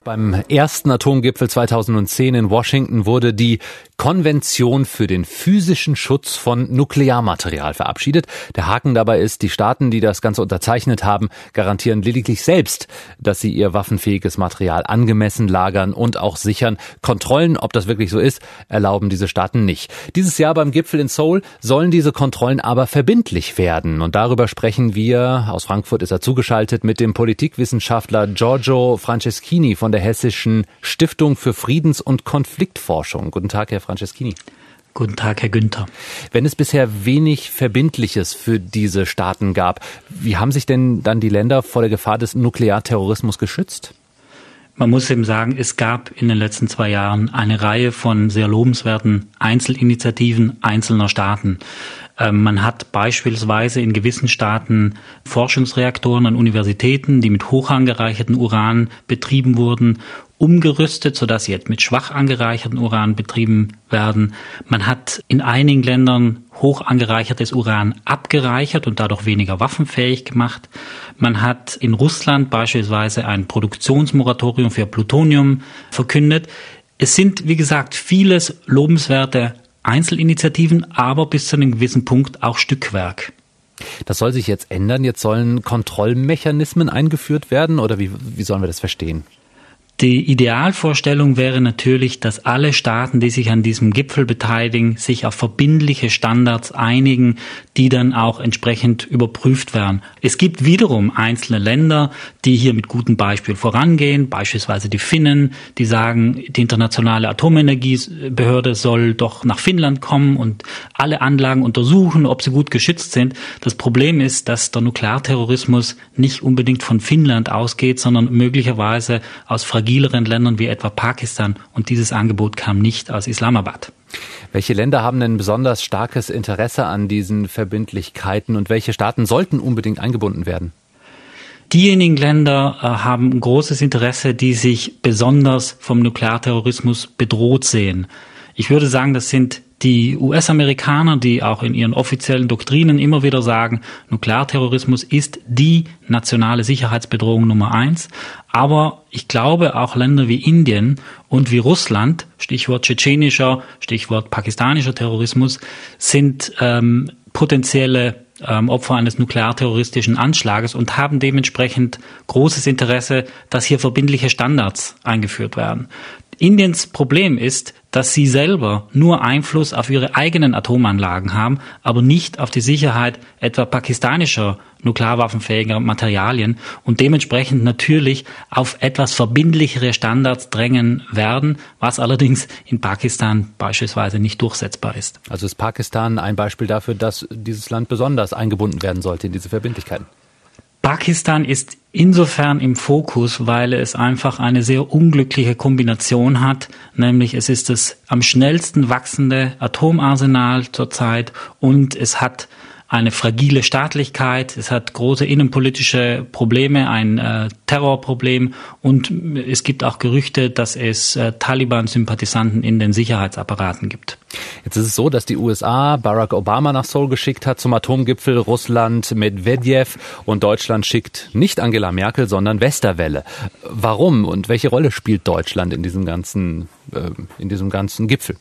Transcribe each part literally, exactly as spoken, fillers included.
Beim ersten Atomgipfel zweitausendzehn in Washington wurde die Konvention für den physischen Schutz von Nuklearmaterial verabschiedet. Der Haken dabei ist, die Staaten, die das Ganze unterzeichnet haben, garantieren lediglich selbst, dass sie ihr waffenfähiges Material angemessen lagern und auch sichern. Kontrollen, ob das wirklich so ist, erlauben diese Staaten nicht. Dieses Jahr beim Gipfel in Seoul sollen diese Kontrollen aber verbindlich werden. Und darüber sprechen wir, aus Frankfurt ist er zugeschaltet, mit dem Politikwissenschaftler Giorgio Franceschini von der Hessischen Stiftung für Friedens- und Konfliktforschung. Guten Tag, Herr Franceschini. Guten Tag, Herr Günther. Wenn es bisher wenig Verbindliches für diese Staaten gab, wie haben sich denn dann die Länder vor der Gefahr des Nuklearterrorismus geschützt? Man muss eben sagen, es gab in den letzten zwei Jahren eine Reihe von sehr lobenswerten Einzelinitiativen einzelner Staaten. Man hat beispielsweise in gewissen Staaten Forschungsreaktoren an Universitäten, die mit hoch angereichertem Uran betrieben wurden, umgerüstet, sodass sie jetzt mit schwach angereichertem Uran betrieben werden. Man hat in einigen Ländern hoch angereichertes Uran abgereichert und dadurch weniger waffenfähig gemacht. Man hat in Russland beispielsweise ein Produktionsmoratorium für Plutonium verkündet. Es sind, wie gesagt, vieles lobenswerte Einzelinitiativen, aber bis zu einem gewissen Punkt auch Stückwerk. Das soll sich jetzt ändern. Jetzt sollen Kontrollmechanismen eingeführt werden, oder wie, wie sollen wir das verstehen? Die Idealvorstellung wäre natürlich, dass alle Staaten, die sich an diesem Gipfel beteiligen, sich auf verbindliche Standards einigen, die dann auch entsprechend überprüft werden. Es gibt wiederum einzelne Länder, die hier mit gutem Beispiel vorangehen, beispielsweise die Finnen, die sagen, die internationale Atomenergiebehörde soll doch nach Finnland kommen und alle Anlagen untersuchen, ob sie gut geschützt sind. Das Problem ist, dass der Nuklearterrorismus nicht unbedingt von Finnland ausgeht, sondern möglicherweise aus fragileren Ländern wie etwa Pakistan, und dieses Angebot kam nicht aus Islamabad. Welche Länder haben denn besonders starkes Interesse an diesen Verbindlichkeiten und welche Staaten sollten unbedingt eingebunden werden? Diejenigen Länder äh, haben ein großes Interesse, die sich besonders vom Nuklearterrorismus bedroht sehen. Ich würde sagen, das sind die U S-Amerikaner, die auch in ihren offiziellen Doktrinen immer wieder sagen, Nuklearterrorismus ist die nationale Sicherheitsbedrohung Nummer eins. Aber ich glaube, auch Länder wie Indien und wie Russland, Stichwort tschetschenischer, Stichwort pakistanischer Terrorismus, sind ähm, potenzielle ähm, Opfer eines nuklearterroristischen Anschlages und haben dementsprechend großes Interesse, dass hier verbindliche Standards eingeführt werden. Indiens Problem ist, dass sie selber nur Einfluss auf ihre eigenen Atomanlagen haben, aber nicht auf die Sicherheit etwa pakistanischer nuklearwaffenfähiger Materialien und dementsprechend natürlich auf etwas verbindlichere Standards drängen werden, was allerdings in Pakistan beispielsweise nicht durchsetzbar ist. Also ist Pakistan ein Beispiel dafür, dass dieses Land besonders eingebunden werden sollte in diese Verbindlichkeiten? Pakistan ist insofern im Fokus, weil es einfach eine sehr unglückliche Kombination hat, nämlich es ist das am schnellsten wachsende Atomarsenal zurzeit und es hat eine fragile Staatlichkeit, es hat große innenpolitische Probleme, ein äh, Terrorproblem und es gibt auch Gerüchte, dass es äh, Taliban-Sympathisanten in den Sicherheitsapparaten gibt. Jetzt ist es so, dass die U S A Barack Obama nach Seoul geschickt hat zum Atomgipfel, Russland Medvedev und Deutschland schickt nicht Angela Merkel, sondern Westerwelle. Warum und welche Rolle spielt Deutschland in diesem ganzen, äh, in diesem ganzen Gipfel?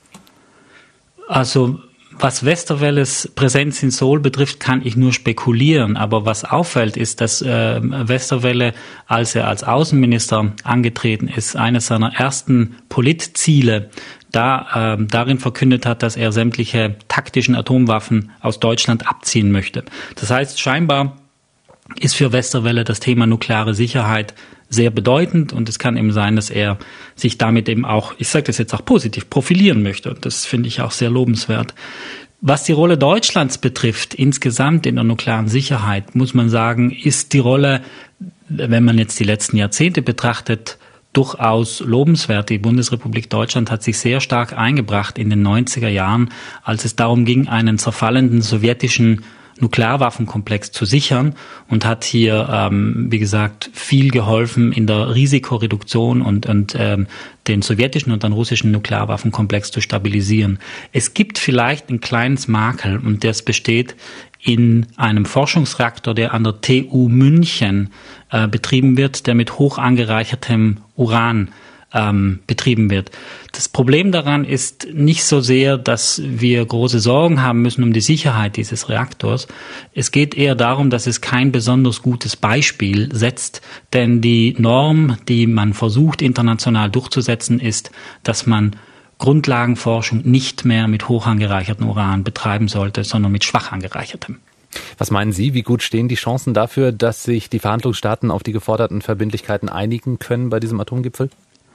Also was Westerwelles Präsenz in Seoul betrifft, kann ich nur spekulieren. Aber was auffällt, ist, dass äh, Westerwelle, als er als Außenminister angetreten ist, eines seiner ersten Politziele da äh, darin verkündet hat, dass er sämtliche taktischen Atomwaffen aus Deutschland abziehen möchte. Das heißt, scheinbar ist für Westerwelle das Thema nukleare Sicherheit sehr bedeutend und es kann eben sein, dass er sich damit eben auch, ich sage das jetzt auch positiv, profilieren möchte. Und das finde ich auch sehr lobenswert. Was die Rolle Deutschlands betrifft, insgesamt in der nuklearen Sicherheit, muss man sagen, ist die Rolle, wenn man jetzt die letzten Jahrzehnte betrachtet, durchaus lobenswert. Die Bundesrepublik Deutschland hat sich sehr stark eingebracht in den neunziger Jahren, als es darum ging, einen zerfallenden sowjetischen Nuklearwaffenkomplex zu sichern und hat hier, ähm, wie gesagt, viel geholfen in der Risikoreduktion und, und ähm, den sowjetischen und den russischen Nuklearwaffenkomplex zu stabilisieren. Es gibt vielleicht ein kleines Makel und das besteht in einem Forschungsreaktor, der an der T U München äh, betrieben wird, der mit hoch angereichertem Uran ähm, betrieben wird. Das Problem daran ist nicht so sehr, dass wir große Sorgen haben müssen um die Sicherheit dieses Reaktors. Es geht eher darum, dass es kein besonders gutes Beispiel setzt, denn die Norm, die man versucht international durchzusetzen, ist, dass man Grundlagenforschung nicht mehr mit hoch angereichertem Uran betreiben sollte, sondern mit schwach angereichertem. Was meinen Sie, wie gut stehen die Chancen dafür, dass sich die Verhandlungsstaaten auf die geforderten Verbindlichkeiten einigen können bei diesem Atomgipfel?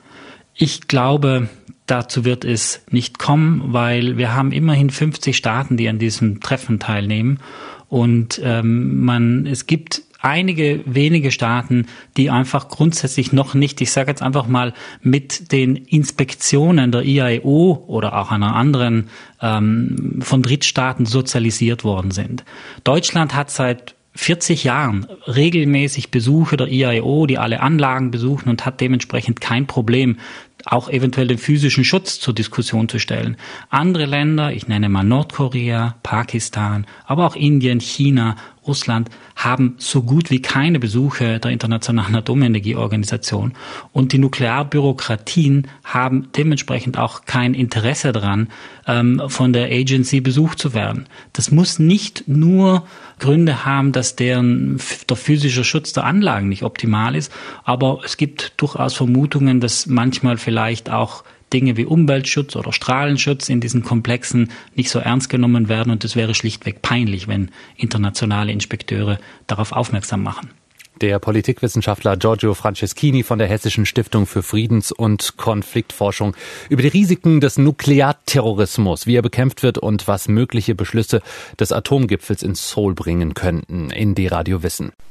Ich glaube, dazu wird es nicht kommen, weil wir haben immerhin fünfzig Staaten, die an diesem Treffen teilnehmen. Und ähm, man, es gibt einige wenige Staaten, die einfach grundsätzlich noch nicht, ich sage jetzt einfach mal, mit den Inspektionen der I A E O oder auch einer anderen ähm, von Drittstaaten sozialisiert worden sind. Deutschland hat seit vierzig Jahren regelmäßig Besuche der I A E O, die alle Anlagen besuchen und hat dementsprechend kein Problem, auch eventuell den physischen Schutz zur Diskussion zu stellen. Andere Länder, ich nenne mal Nordkorea, Pakistan, aber auch Indien, China, Russland, haben so gut wie keine Besuche der Internationalen Atomenergieorganisation. Und die Nuklearbürokratien haben dementsprechend auch kein Interesse daran, ähm, von der Agency besucht zu werden. Das muss nicht nur Gründe haben, dass deren der physische Schutz der Anlagen nicht optimal ist, aber es gibt durchaus Vermutungen, dass manchmal vielleicht auch Dinge wie Umweltschutz oder Strahlenschutz in diesen Komplexen nicht so ernst genommen werden und es wäre schlichtweg peinlich, wenn internationale Inspekteure darauf aufmerksam machen. Der Politikwissenschaftler Giorgio Franceschini von der Hessischen Stiftung für Friedens- und Konfliktforschung über die Risiken des Nuklearterrorismus, wie er bekämpft wird und was mögliche Beschlüsse des Atomgipfels in Seoul bringen könnten in D-Radio Wissen.